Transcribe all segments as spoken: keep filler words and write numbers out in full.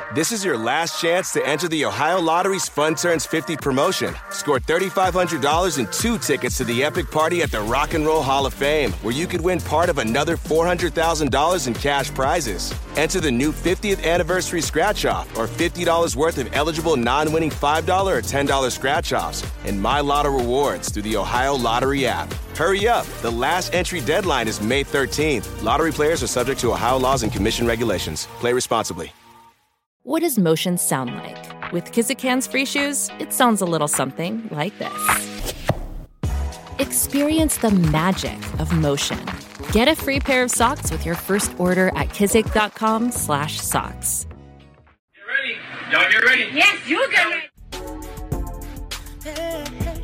This is your last chance to enter the Ohio Lottery's Fun Turns fifty promotion. Score three thousand five hundred dollars and two tickets to the epic party at the Rock and Roll Hall of Fame, where you could win part of another four hundred thousand dollars in cash prizes. Enter the new fiftieth anniversary scratch-off or fifty dollars worth of eligible non-winning five dollars or ten dollars scratch-offs and My Lotto rewards through the Ohio Lottery app. Hurry up. The last entry deadline is May thirteenth. Lottery players are subject to Ohio laws and commission regulations. Play responsibly. What does motion sound like? With Kizikans free shoes, it sounds a little something like this. Experience the magic of motion. Get a free pair of socks with your first order at kizik.com slash socks. Get ready. Y'all get ready. Yes, you get ready. Hey, hey,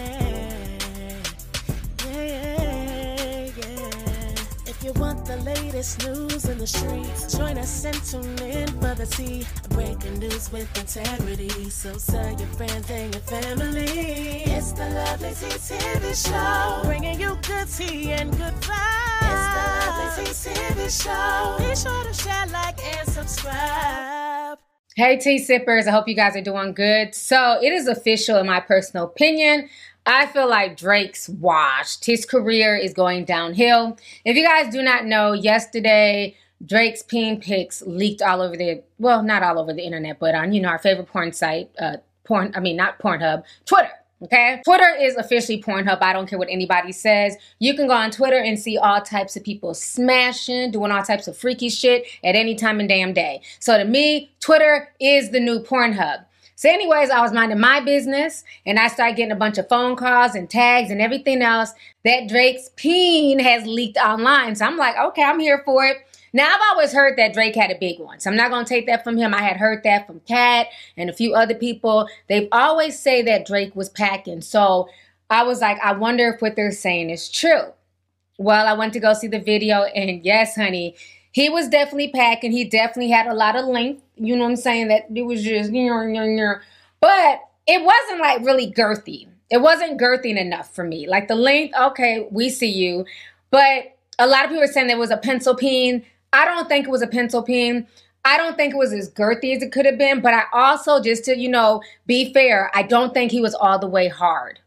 yeah. Yeah, yeah, yeah. If you want the latest news in the streets, join us and tune in for the tea. Breaking news with integrity. So tell your friends and your family. It's the Lovely Tea T V Show, bringing you good tea and good vibes. It's the Lovely Tea T V Show. Be sure to share, like, and subscribe. Hey, tea sippers. I hope you guys are doing good. So it is official, in my personal opinion. I feel like Drake's washed. His career is going downhill. If you guys do not know, yesterday, Drake's peen pics leaked all over the, well, not all over the internet, but on, you know, our favorite porn site, uh, porn, I mean, not Pornhub, Twitter. Okay, Twitter is officially Pornhub. I don't care what anybody says. You can go on Twitter and see all types of people smashing, doing all types of freaky shit at any time and damn day. So to me, Twitter is the new Pornhub. So anyways, I was minding my business and I started getting a bunch of phone calls and tags and everything else that Drake's peen has leaked online. So I'm like, okay, I'm here for it. Now, I've always heard that Drake had a big one, so I'm not going to take that from him. I had heard that from Kat and a few other people. They've always say that Drake was packing, so I was like, I wonder if what they're saying is true. Well, I went to go see the video, and yes, honey, he was definitely packing. He definitely had a lot of length, you know what I'm saying, that it was just, but it wasn't like really girthy. It wasn't girthy enough for me. Like the length, okay, we see you, but a lot of people are saying there was a pencil peen. I don't think it was a pencil peen. I don't think it was as girthy as it could have been, but I also, just to, you know, be fair, I don't think he was all the way hard.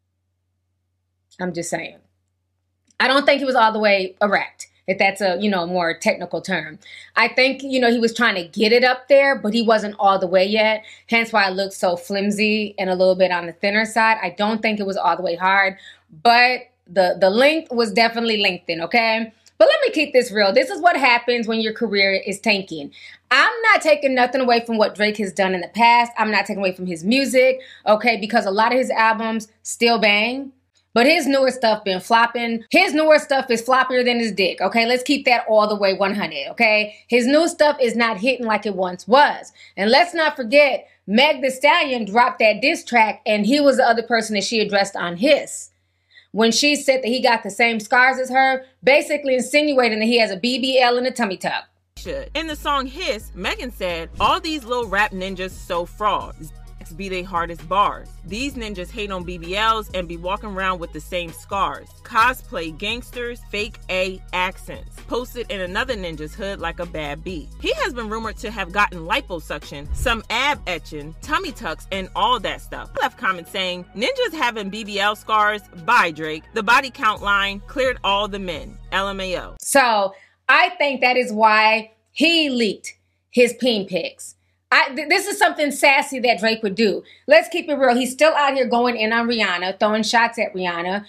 I'm just saying. I don't think he was all the way erect, if that's a, you know, more technical term. I think, you know, he was trying to get it up there, but he wasn't all the way yet. Hence why it looked so flimsy and a little bit on the thinner side. I don't think it was all the way hard, but the, the length was definitely lengthened, okay? But let me keep this real. This is what happens when your career is tanking. I'm not taking nothing away from what Drake has done in the past. I'm not taking away from his music, okay, because a lot of his albums still bang. But his newer stuff been flopping. His newer stuff is floppier than his dick, okay? Let's keep that all the way one hundred, okay? His new stuff is not hitting like it once was. And let's not forget, Meg Thee Stallion dropped that diss track, and he was the other person that she addressed on his. When she said that he got the same scars as her, basically insinuating that he has a B B L and a tummy tuck. In the song Hiss, Megan said, all these little rap ninjas so frauds. Be they hardest bars. These ninjas hate on B B Ls and be walking around with the same scars. Cosplay gangsters, fake A accents. Posted in another ninja's hood like a bad beat. He has been rumored to have gotten liposuction, some ab etching, tummy tucks, and all that stuff. Left comments saying, ninjas having B B L scars? Bye, Drake. The body count line cleared all the men. L M A O. So I think that is why he leaked his peen pics. I, th- this is something sassy that Drake would do. Let's keep it real. He's still out here going in on Rihanna, throwing shots at Rihanna.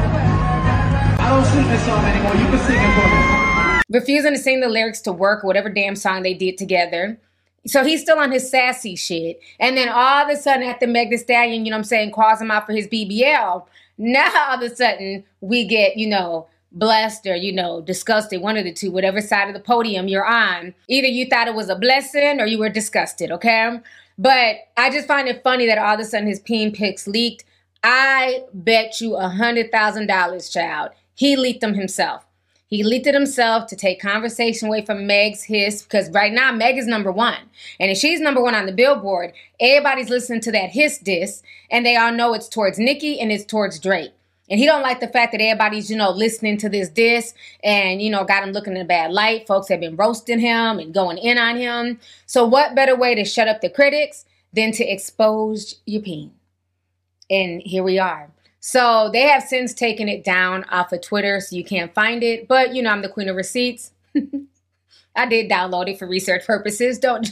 I don't sing this song anymore. You can sing it for me. Refusing to sing the lyrics to Work, or whatever damn song they did together. So he's still on his sassy shit. And then all of a sudden, after Meg Thee Stallion, you know what I'm saying, calls him out for his B B L, now all of a sudden we get, you know, blessed or, you know, disgusted, one of the two, whatever side of the podium you're on. Either you thought it was a blessing or you were disgusted, okay? But I just find it funny that all of a sudden his peen pics leaked. I bet you one hundred thousand dollars, child, he leaked them himself. He leaked it himself to take conversation away from Meg's hiss, because right now Meg is number one. And if she's number one on the Billboard, everybody's listening to that hiss diss, and they all know it's towards Nicki and it's towards Drake. And he don't like the fact that everybody's, you know, listening to this diss and, you know, got him looking in a bad light. Folks have been roasting him and going in on him. So what better way to shut up the critics than to expose your peen? And here we are. So they have since taken it down off of Twitter, so you can't find it. But, you know, I'm the queen of receipts. I did download it for research purposes. Don't...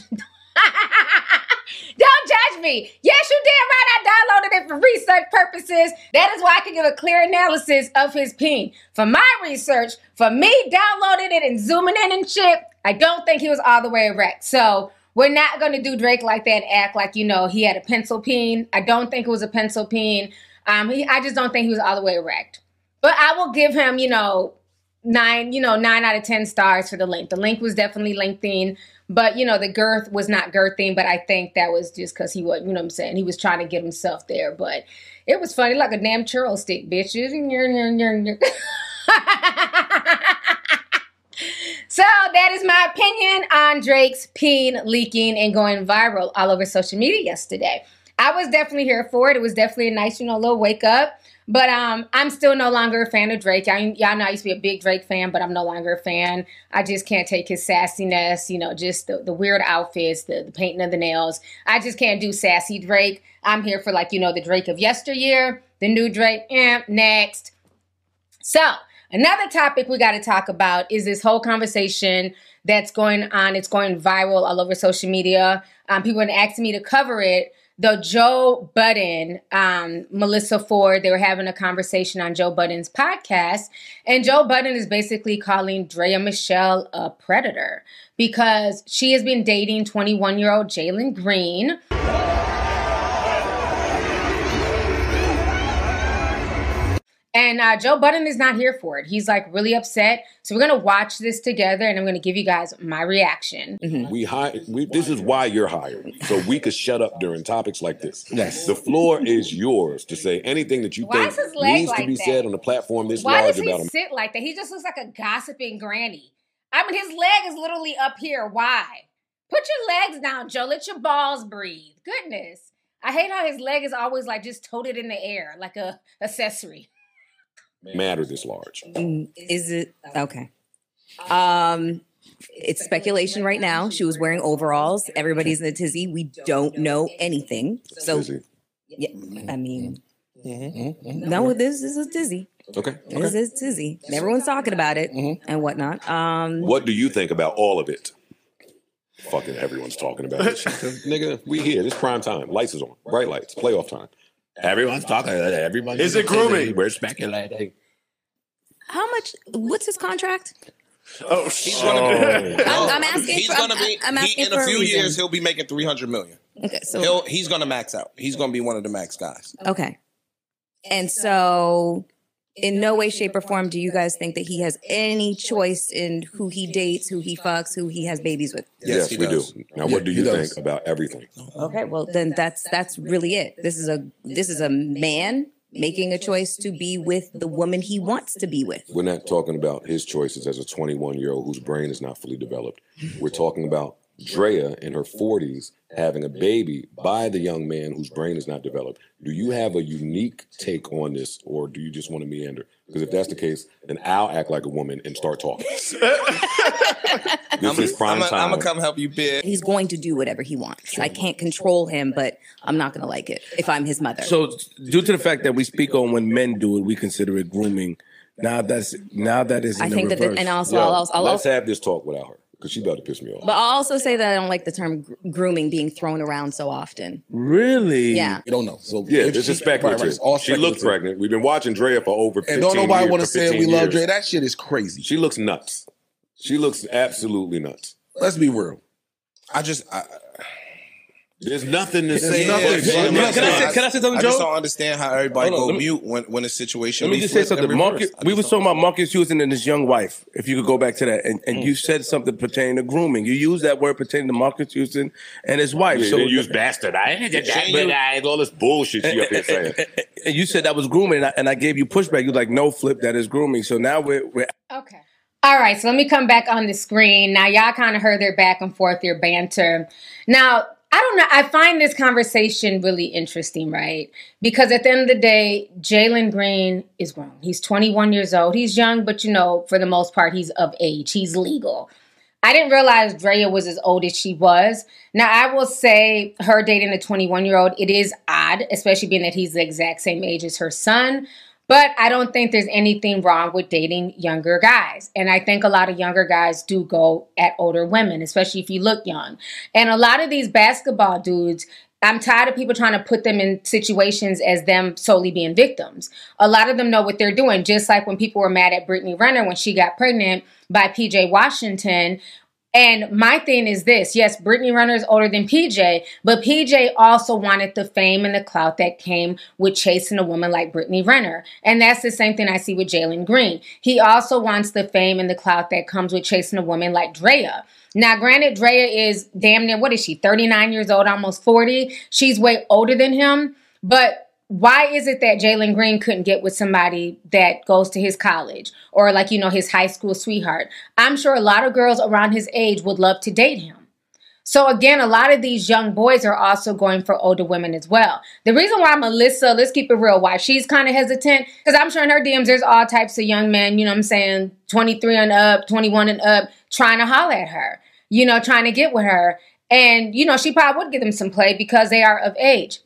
Don't judge me. Yes, you did right. I downloaded it for research purposes. That is why I can give a clear analysis of his peen. For my research, for me downloading it and zooming in and shit, I don't think he was all the way erect. So we're not going to do Drake like that and act like, you know, he had a pencil peen. I don't think it was a pencil peen. Um, he, I just don't think he was all the way erect. But I will give him, you know, nine, you know, nine out of ten stars for the length. The length was definitely lengthening. But, you know, the girth was not girthing, but I think that was just because he was, you know what I'm saying? He was trying to get himself there. But it was funny, like a damn churro stick, bitches. So that is my opinion on Drake's peen leaking and going viral all over social media yesterday. I was definitely here for it. It was definitely a nice, you know, little wake up. But um, I'm still no longer a fan of Drake. I, y'all know I used to be a big Drake fan, but I'm no longer a fan. I just can't take his sassiness, you know, just the, the weird outfits, the, the painting of the nails. I just can't do sassy Drake. I'm here for, like, you know, the Drake of yesteryear, the new Drake, eh, next. So another topic we got to talk about is this whole conversation that's going on. It's going viral all over social media. Um, people have been asking me to cover it. Though Joe Budden, um, Melissa Ford, they were having a conversation on Joe Budden's podcast. And Joe Budden is basically calling Drea Michelle a predator because she has been dating twenty-one-year-old Jalen Green. And uh, Joe Budden is not here for it. He's like really upset. So we're going to watch this together and I'm going to give you guys my reaction. Mm-hmm. We hire, we, this is why you're hired. So we could shut up during topics like this. Yes. The floor is yours to say anything that you Why think like needs to be that? said on a platform this Why large does he about him. sit like that? He just looks like a gossiping granny. I mean, his leg is literally up here. Why? Put your legs down, Joe. Let your balls breathe. Goodness. I hate how his leg is always like just toted in the air like a accessory. Matter this large. Mm, is it okay? Um, it's speculation right now. She was wearing overalls. Everybody's in a tizzy. We don't know anything. So, yeah, I mean, mm-hmm. no, this is a tizzy. Okay. This is tizzy. Everyone's talking about it mm-hmm. and whatnot. Um, what do you think about all of it? Fucking everyone's talking about it. Nigga, we here. This prime time. Lights is on. Bright lights. Playoff time. Everyone's talking. Everybody is it grooming? We're speculating. How much? What's his contract? Oh, he's gonna be. I'm, I'm asking. He's for, gonna be. I'm asking he, in for a few a reason. years, he'll be making three hundred million. Okay, so he'll, he's gonna max out. He's gonna be one of the max guys. Okay, and so in no way, shape, or form do you guys think that he has any choice in who he dates, who he fucks, who he has babies with? Yes, yes we does. do. Now, yeah, what do you think does. about everything? Okay, well then that's that's really it. This is a this is a man making a choice to be with the woman he wants to be with. We're not talking about his choices as a twenty-one-year-old whose brain is not fully developed. We're talking about Drea in her forties having a baby by the young man whose brain is not developed. Do you have a unique take on this, or do you just want to meander? Because if that's the case, then I'll act like a woman and start talking. This I'm, is prime I'm time. I'm gonna come help you, bitch. He's going to do whatever he wants. I can't control him, but I'm not going to like it if I'm his mother. So, due to the fact that we speak on when men do it, we consider it grooming. Now that's now that is. In I the think that, reverse. the, and also Yo, I'll also, I'll let's also, have this talk without her, because she about to piss me off. but I'll also say that I don't like the term gr- grooming being thrown around so often. Really? Yeah. You don't know. So Yeah, if this she- is speculative. right, right, it's all She looks speculative. pregnant. We've been watching Drea for over fifteen And don't nobody years, want to for say we fifteen love years. Dre. That shit is crazy. She looks nuts. She looks absolutely nuts. Let's be real. I just. I, There's nothing to There's say. nothing. but- Can I say- can I say something, I Joe? just don't understand how everybody Hold on, go let me- mute when, when a situation. Let me be just say flipped and something. Marcus, reversed. I we just was don't- talking about Marcus Houston and his young wife. If you could go back to that, and, and you said something pertaining to grooming. You used that word pertaining to Marcus Houston and his wife. Yeah, so they use bastard. I ain't all this bullshit she up here saying. and you said that was grooming, and I, and I gave you pushback. You were like, no, Flip, that is grooming. So now we're, we're Okay. All right, so let me come back on the screen. Now, y'all kind of heard their back and forth, their banter. Now, I don't know. I find this conversation really interesting, right? Because at the end of the day, Jalen Green is grown. He's twenty-one years old. He's young, but you know, for the most part, he's of age. He's legal. I didn't realize Drea was as old as she was. Now, I will say her dating a twenty-one-year-old, it is odd, especially being that he's the exact same age as her son. But I don't think there's anything wrong with dating younger guys. And I think a lot of younger guys do go at older women, especially if you look young. And a lot of these basketball dudes, I'm tired of people trying to put them in situations as them solely being victims. A lot of them know what they're doing, just like when people were mad at Brittany Renner when she got pregnant by P J Washington. And my thing is this, yes, Brittany Renner is older than P J, but P J also wanted the fame and the clout that came with chasing a woman like Brittany Renner. And that's the same thing I see with Jalen Green. He also wants the fame and the clout that comes with chasing a woman like Drea. Now, granted, Drea is damn near, what is she, thirty-nine years old, almost forty? She's way older than him, but why is it that Jalen Green couldn't get with somebody that goes to his college or like, you know, his high school sweetheart? I'm sure a lot of girls around his age would love to date him. So again, a lot of these young boys are also going for older women as well. The reason why Melissa, let's keep it real, why she's kind of hesitant, because I'm sure in her D Ms, there's all types of young men, you know what I'm saying, twenty-three and up, twenty-one and up, trying to holler at her, you know, trying to get with her. And, you know, she probably would give them some play because they are of age.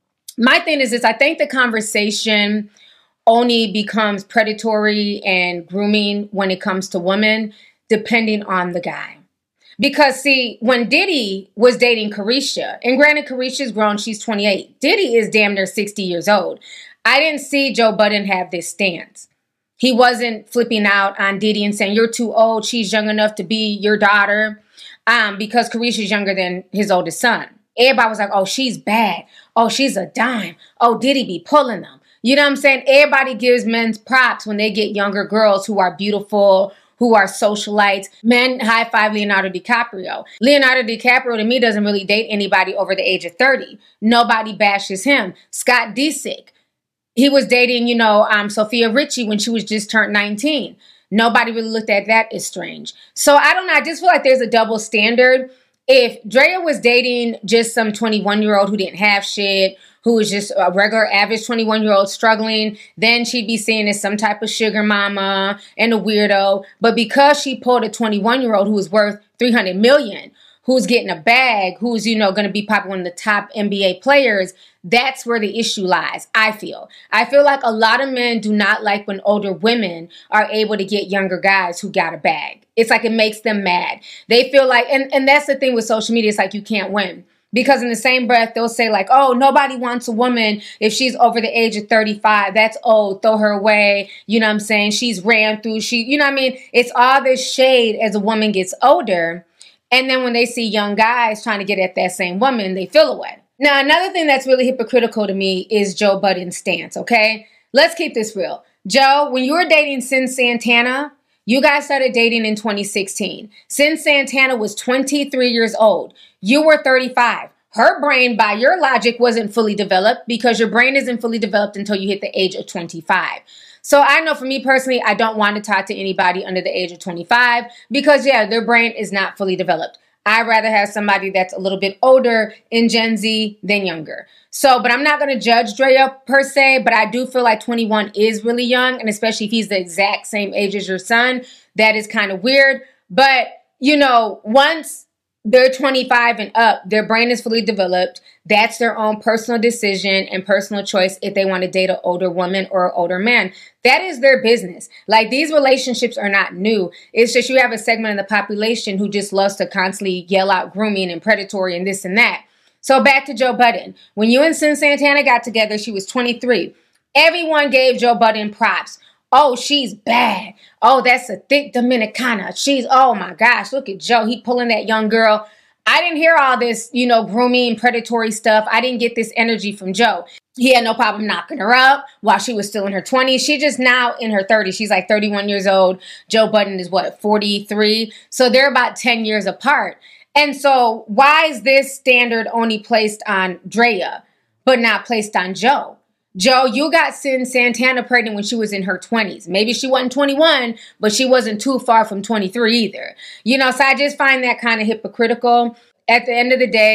My thing is this, I think the conversation only becomes predatory and grooming when it comes to women, depending on the guy. Because see, when Diddy was dating Carisha, and granted Carisha's grown, she's twenty-eight. Diddy is damn near sixty years old. I didn't see Joe Budden have this stance. He wasn't flipping out on Diddy and saying, you're too old, she's young enough to be your daughter, um, because Carisha's younger than his oldest son. Everybody was like, oh, she's bad. Oh, she's a dime. Oh, Diddy be pulling them. You know what I'm saying? Everybody gives men props when they get younger girls who are beautiful, who are socialites. Men high-five Leonardo DiCaprio. Leonardo DiCaprio, to me, doesn't really date anybody over the age of thirty. Nobody bashes him. Scott Disick, he was dating, you know, um, Sophia Richie when she was just turned nineteen. Nobody really looked at that as strange. So I don't know. I just feel like there's a double standard. If Drea was dating just some twenty-one-year-old who didn't have shit, who was just a regular average twenty-one-year-old struggling, then she'd be seen as some type of sugar mama and a weirdo. But because she pulled a twenty-one-year-old who was worth three hundred million dollars, who's getting a bag, who's, you know, going to be probably one of the top N B A players, that's where the issue lies, I feel. I feel like a lot of men do not like when older women are able to get younger guys who got a bag. It's like it makes them mad. They feel like, and, and that's the thing with social media, it's like you can't win. Because in the same breath, they'll say like, oh, nobody wants a woman if she's over the age of thirty-five. That's old. Throw her away. You know what I'm saying? She's ran through. She, you know what I mean? It's all this shade as a woman gets older. And then when they see young guys trying to get at that same woman, they feel away. Now, another thing that's really hypocritical to me is Joe Budden's stance, okay? Let's keep this real. Joe, when you were dating Cyn Santana, you guys started dating in twenty sixteen. Cyn Santana was twenty-three years old. You were thirty-five. Her brain, by your logic, wasn't fully developed because your brain isn't fully developed until you hit the age of twenty-five. So I know for me personally, I don't want to talk to anybody under the age of twenty-five because, yeah, their brain is not fully developed. I'd rather have somebody that's a little bit older in Gen Z than younger. So, but I'm not going to judge Drea per se, but I do feel like twenty-one is really young, and especially if he's the exact same age as your son, that is kind of weird. But, you know, once they're twenty-five and up, their brain is fully developed. That's their own personal decision and personal choice if they want to date an older woman or an older man. That is their business. Like, these relationships are not new. It's just you have a segment of the population who just loves to constantly yell out grooming and predatory and this and that. So back to Joe Budden. When you and Cyn Santana got together, she was twenty-three. Everyone gave Joe Budden props. Oh, she's bad. Oh, that's a thick Dominicana. She's, oh my gosh, look at Joe. He pulling that young girl. I didn't hear all this, you know, grooming, predatory stuff. I didn't get this energy from Joe. He had no problem knocking her up while she was still in her twenties. She just now in her thirties. She's like thirty-one years old. Joe Budden is what, forty-three? So they're about ten years apart. And so why is this standard only placed on Drea, but not placed on Joe? Joe, you got Cyn Santana pregnant when she was in her twenties. Maybe she wasn't twenty-one, but she wasn't too far from twenty-three either. You know, so I just find that kind of hypocritical. At the end of the day,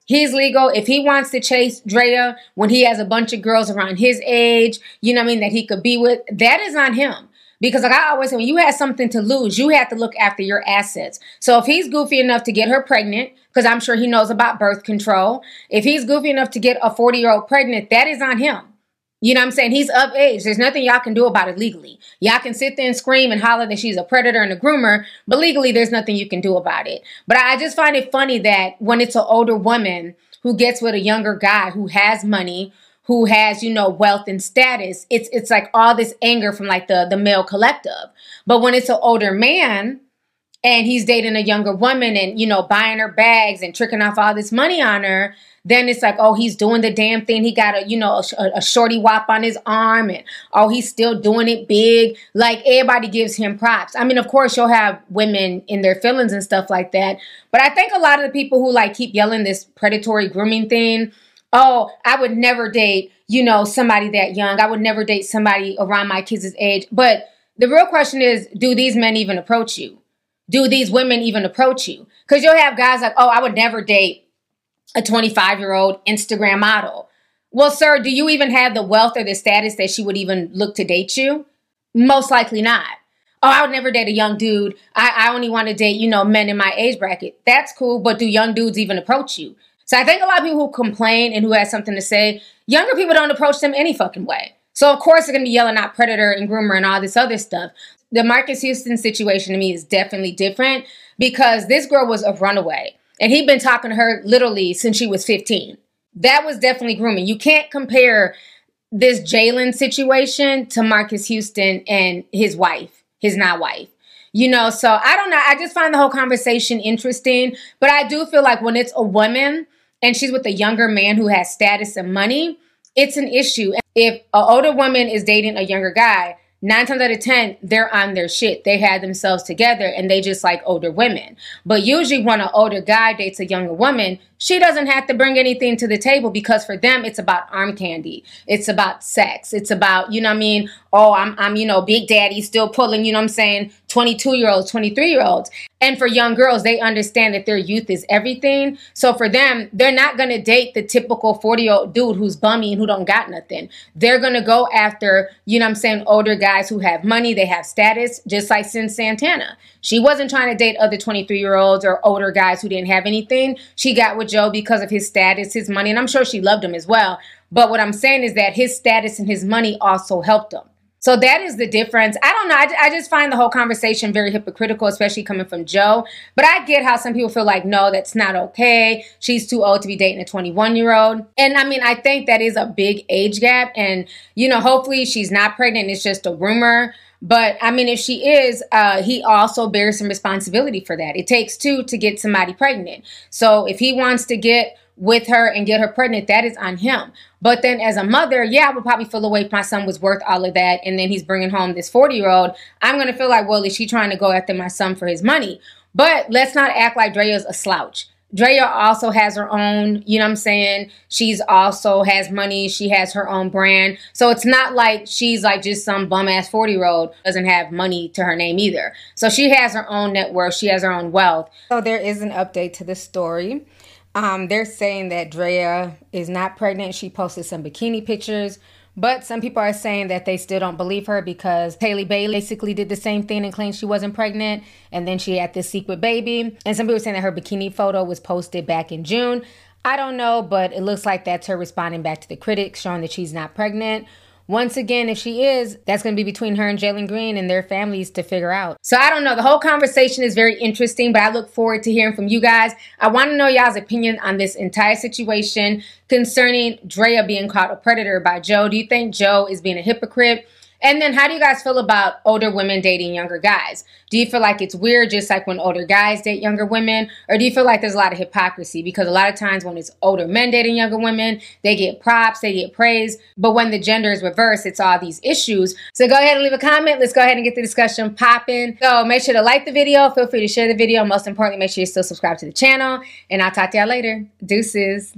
He's legal. If he wants to chase Drea when he has a bunch of girls around his age, you know what I mean, that he could be with, that is on him. Because like I always say, when you have something to lose, you have to look after your assets. So if he's goofy enough to get her pregnant, because I'm sure he knows about birth control, if he's goofy enough to get a forty-year-old pregnant, that is on him. You know what I'm saying? He's of age. There's nothing y'all can do about it legally. Y'all can sit there and scream and holler that she's a predator and a groomer, but legally there's nothing you can do about it. But I just find it funny that when it's an older woman who gets with a younger guy who has money, who has, you know, wealth and status, it's it's like all this anger from like the, the male collective. But when it's an older man and he's dating a younger woman and, you know, buying her bags and tricking off all this money on her, then it's like, oh, he's doing the damn thing. He got a, you know, a, a shorty wop on his arm and, oh, he's still doing it big. Like everybody gives him props. I mean, of course, you'll have women in their feelings and stuff like that. But I think a lot of the people who like keep yelling this predatory grooming thing, oh, I would never date, you know, somebody that young. I would never date somebody around my kids' age. But the real question is, do these men even approach you? Do these women even approach you? Because you'll have guys like, oh, I would never date a twenty-five-year-old Instagram model. Well, sir, do you even have the wealth or the status that she would even look to date you? Most likely not. Oh, I would never date a young dude. I, I only want to date, you know, men in my age bracket. That's cool, but do young dudes even approach you? So I think a lot of people who complain and who have something to say, younger people don't approach them any fucking way. So of course they're going to be yelling out predator and groomer and all this other stuff. The Marcus Houston situation to me is definitely different because this girl was a runaway. And he'd been talking to her literally since she was fifteen. That was definitely grooming. You can't compare this Jalen situation to Marcus Houston and his wife, his not wife. You know, so I don't know. I just find the whole conversation interesting. But I do feel like when it's a woman and she's with a younger man who has status and money, it's an issue. If an older woman is dating a younger guy, nine times out of ten, they're on their shit. They had themselves together and they just like older women. But usually when an older guy dates a younger woman, she doesn't have to bring anything to the table because for them, it's about arm candy. It's about sex. It's about, you know what I mean? Oh, I'm, I'm, you know, big daddy still pulling, you know what I'm saying? twenty-two-year-olds, twenty-three-year-olds. And for young girls, they understand that their youth is everything. So for them, they're not going to date the typical forty-year-old dude who's bummy and who don't got nothing. They're going to go after, you know what I'm saying, older guys who have money, they have status, just like Sin Santana. She wasn't trying to date other twenty-three-year-olds or older guys who didn't have anything. She got with Joe because of his status, his money, and I'm sure she loved him as well. But what I'm saying is that his status and his money also helped him. So that is the difference. I don't know. I, I just find the whole conversation very hypocritical, especially coming from Joe. But I get how some people feel like, no, that's not okay. She's too old to be dating a twenty-one-year-old. And I mean, I think that is a big age gap. And, you know, hopefully she's not pregnant. It's just a rumor. But I mean, if she is, uh, he also bears some responsibility for that. It takes two to get somebody pregnant. So if he wants to get with her and get her pregnant, that is on him. But then as a mother, yeah, I would probably feel away if my son was worth all of that and then he's bringing home this forty-year-old. I'm going to feel like, well, is she trying to go after my son for his money? But let's not act like Drea's a slouch. Drea also has her own, you know what I'm saying? She's also has money. She has her own brand. So it's not like she's like just some bum ass forty-year-old doesn't have money to her name either. So she has her own net worth. She has her own wealth. So there is an update to this story. Um, they're saying that Drea is not pregnant. She posted some bikini pictures, but some people are saying that they still don't believe her because Hailey Bailey basically did the same thing and claimed she wasn't pregnant, and then she had this secret baby. And some people are saying that her bikini photo was posted back in June. I don't know, but it looks like that's her responding back to the critics, showing that she's not pregnant. Once again, if she is, that's going to be between her and Jalen Green and their families to figure out. So I don't know. The whole conversation is very interesting, but I look forward to hearing from you guys. I want to know y'all's opinion on this entire situation concerning Drea being called a predator by Joe. Do you think Joe is being a hypocrite? And then how do you guys feel about older women dating younger guys? Do you feel like it's weird just like when older guys date younger women? Or do you feel like there's a lot of hypocrisy? Because a lot of times when it's older men dating younger women, they get props, they get praise. But when the gender is reversed, it's all these issues. So go ahead and leave a comment. Let's go ahead and get the discussion popping. So make sure to like the video. Feel free to share the video. Most importantly, make sure you still subscribe to the channel. And I'll talk to y'all later. Deuces.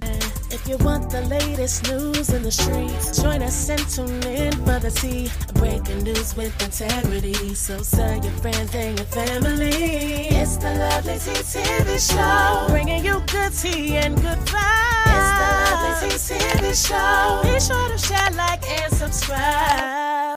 If you want the latest news in the streets, join us and tune in for the tea. Breaking news with integrity. So tell your friends and your family. It's the Lovely Tea T V Show, bringing you good tea and good vibes. It's the Lovely Tea T V Show. Be sure to share, like, and subscribe.